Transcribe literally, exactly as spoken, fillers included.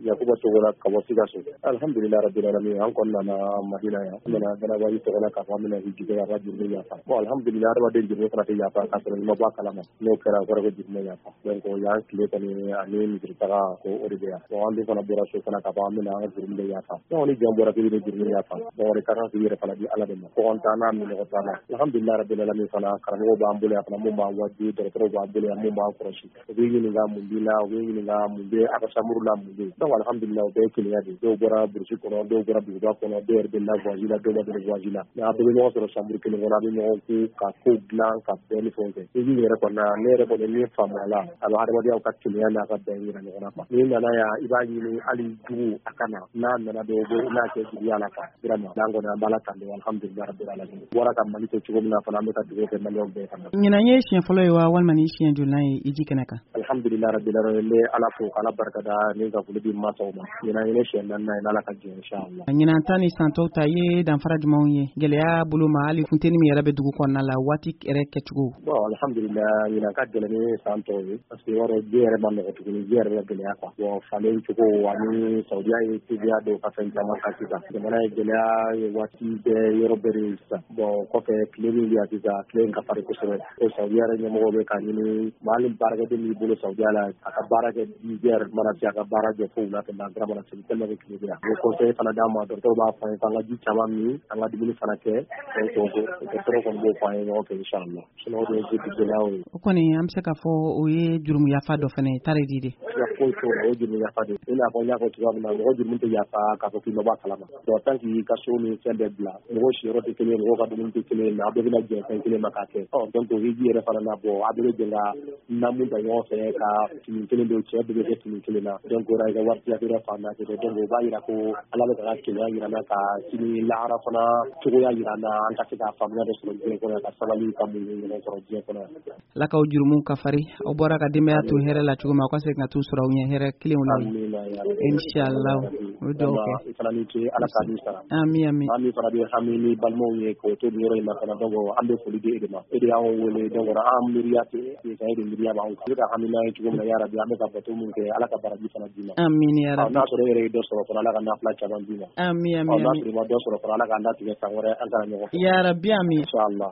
Yakuba Togola ka bɔ Sikaso. Alhamdulillah rabbil alamin an kɔni nana Madina yan. An nana Dalabaji tɔgɔla k'a fɔ an bɛna hijige a ka jurumi yafa. Bon alhamdulillah adamaden jurumi fana tɛ yafa k'a sɔrɔ i ma bɔ a kalama. N'o kɛra o kɔrɔ ko jurumi yafa. Donc o y'an tile kɔni ani misiri taga ko o de bɛ yan. Bon an dun fana bɔra so fana k'a fɔ an bɛna an ka jurumi de yafa. Donc ni jɔn bɔra k'i bɛ jurumi yafa. Donc o de ka kan k'i yɛrɛ fana di Ala de ma. Kɔgɔn t'an na minɔgɔ t'an na. Alhamdulillah rabbil alamin fana karamɔgɔw b'an bolo yan fana mun b'an wajibi dɔgɔtɔrɔw b'an bolo yan mun b'an kɔlɔsi. U b'i ɲininka mun b'i la u b'i ɲininka mun bɛ a ka samuru la mun bɛ yen. Donc alhamdulillah o bɛɛ ye kelenya de ye. Dɔw bɔra burusi kɔnɔ dɔw bɔra duguba kɔnɔ dɔw yɛrɛ bɛ la voisie la dɔw ma deli voisie la. Mais a bɛɛ bɛ ɲɔgɔn sɔrɔ samuru kelen kɔnɔ a bɛ ɲɔgɔn ku ka kow dilan ka bɛn ni fɛnw kɛ. I b'i yɛrɛ kɔni na ne yɛrɛ kɔni min faamu a la a bɛ adamadenyaw ka kelenya n'a ka bɛn yira ɲɔgɔn na quoi. N'i nana yan i b'a ɲini hali jugu a ka na n'a nana dɔw bɛ n'a kɛ juguya la quoi. Vraiment n'an kɔni an b'a la tanu alhamdulillah rabbil alamin. Bɔra ka Mali to cogo min na fana an bɛ ka dugawu kɛ maliyɛnw bɛɛ fana. Ɲinan ye siɲɛ fɔlɔ ye wa walima ni siɲɛ joli ye i ji kɛnɛ kan? Alhamdulillah rabbil alamin ne Ala fo k'Ala barikada ni ka foli di mansaw ma. Ɲinan ye ne siɲɛ naaninan ye n'Ala ka jɛ inchallah. Ɲinan ta ni san tɔw ta ye danfara jumɛnw ye? Gɛlɛya bolo ma hali funteni min yɛrɛ bɛ dugu kɔnɔna la waati yɛrɛ kɛcogo? Bon alhamdulillah ɲinan ka gɛlɛn ni san tɔw ye parce que yɔrɔ ji yɛrɛ ma nɔgɔ tuguni ji yɛrɛ bɛ gɛlɛya quoi. Bon falen cogo ani Saudiya ye tebiya dɔw ka fɛn caman kan sisan. Jamana ye gɛlɛya ye waati bɛɛ yɔrɔ bɛɛ de ye sisan. Bon kɔfɛ tile min bɛ yan sisan tile in ka farin kosɛbɛ. O Saudiya yɛrɛ ɲɛmɔgɔw bɛ ka ɲini hali baarakɛden min b'i bolo Saudiya la a ka baara kɛ Niger mana se a ka baara jɔ fo wula fɛ n'an mana se tellement que tile bɛ yan. O conseil fana d'an ma dɔgɔtɔrɔw b'a fɔ an ye k'an ka ji caman min an ka dumuni fana kɛ donc dɔgɔtɔrɔw kɔni b'o fɔ an ye ɲɔgɔn fɛ inchallah. Sinon o de ye gɛlɛyaw ye. O kɔni an bɛ se k'a fɔ o ye jurumu yafa dɔ fana ye tari di de. Ya foyi t'o la o ye jurumu yafa de ye. I n'a fɔ n y'a fɔ cogoya min na mɔgɔ jurumu tɛ yafa k'a fɔ k'i ma bɔ a kalama. Donc tant que i ka so ni fɛn bɛɛ bila mɔgɔw siyɔrɔ tɛ kelen ye mɔgɔw ka dumuni tɛ kelen ye mais a bɛɛ bɛna jɛ fɛn kelen ma k'a kɛ. Ɔ donc o hiji yɛrɛ fana na bɔ a bɛɛ bɛ jɛ ka namu ta ɲɔgɔn fɛ ka fini kelen don cɛ bɛɛ bɛ kɛ fini kelen na. Donc o la i ka wari tila yɛrɛ fan bɛɛ kɛ donc o b'a yira ko Ala bɛ ka ka kelenya yira n na ka sini lahara fana cogoya yira n na an ka se ka faamuya dɔ sɔrɔ diɲɛ kɔnɔ ka sabali ka mun ɲɔgɔn sɔrɔ diɲɛ kɔnɔ. Ala k'aw jurumu kafari aw bɔra ka denbaya to hɛrɛ la cogo min aw ka se ka t'u sɔrɔ aw ɲɛ hɛrɛ kelenw la. Inchallah o dɔw kɛ. I fana ni ce Ala k'a ni sara. Amin amin. An min fana bɛ hami ni balimaw ye k'o to nin yɔrɔ in na fana donc an bɛ foli di e de ma. E de y'anw wele donc an miiriya tɛ e ka e de miiriya b'anw kan. An bɛ ka hami n'a ye cogo min na yarabi an bɛ ka bato min kɛ Ala ka baraji fana d'i ma. Amin yarabi. N'a sɔrɔ e yɛrɛ ye dɔ sɔrɔ fana Ala ka nafila caman d'i ma. Amin amin. N'a sɔrɔ i ma dɔ sɔrɔ fana Ala k'an datigɛ san wɛrɛ an kana ɲɔgɔn fɛ. Yarabi amin. Inchallah.